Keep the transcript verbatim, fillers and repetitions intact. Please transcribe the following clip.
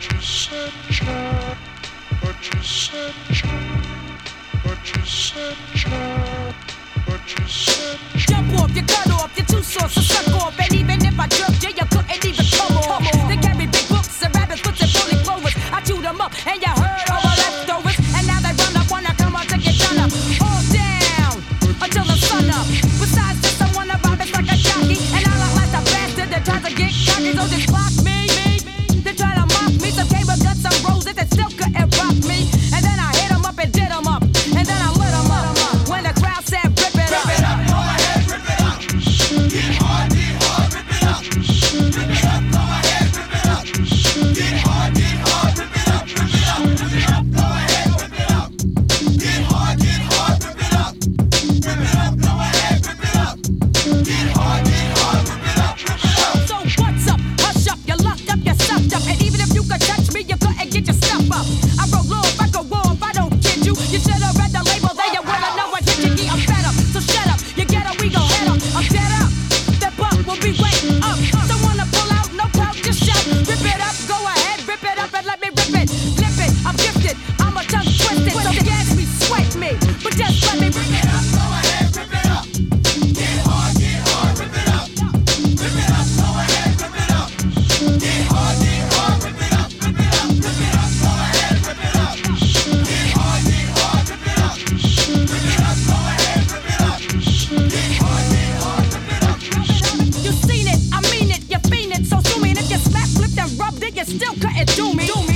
you said, child. What you said, child. What you said, child. What you said, child. Jump off, you cut off, you're too soft, so suck off. And even if I jerked you, you couldn't even come off. They carry big books and rabbits, puts and fully clovers. I chewed them up, and you heard all the leftovers. And now they run up, wanna come out to get done up. All down, until the sun up. Besides this, I wanna rob it like a jockey. And I look like a bastard that tries to get cocky. So just block me, me. They try to mock me, some came with guts, some roses that still couldn't rock me. And then I hit them up and did them up. And then I lit them up. When the crowd said, rip it up. Rip it up, go ahead, rip it up. Get hard, get hard, rip it up. Rip it up, go ahead, rip it up. Get hard, get hard, rip it up. Rip it up, rip it up, go ahead, rip it up. Get hard, get hard, rip it up. Rip it up, go ahead, rip it up. Get hard, get hard, rip it up, rip it up. So what's up? Hush up, you're locked up, you're sucked up. And even if you could touch me, you couldn't get your stuff up. I wrote love, I go warm, I don't kid you. You should have read the label, then you wanna know what hit you. Yeah, I'm fed up, so shut up. You get up, we gon' head up. I'm dead up, the buck will be waiting up. Don't wanna pull out, no doubt, just shout. Rip it up, go ahead, rip it up and let me rip it. Flip it, I'm gifted, I'm a tongue twisted. So gas me, sweat me, but just let me Rip it up, go ahead, rip it up. Get hard, get hard, rip it up. Rip it up, go ahead, rip it up. Get hard, get hard, rip it up. Rip it up, rip it up, go ahead, rip it up. Get hard, get hard, rip it up. Rip it up, go ahead, rip it up. Get hard, get hard, rip it up. You seen it, I mean it, you fiend it. So sue me, and if you slap, flipped, and rubbed it, you still couldn't do me. Do me.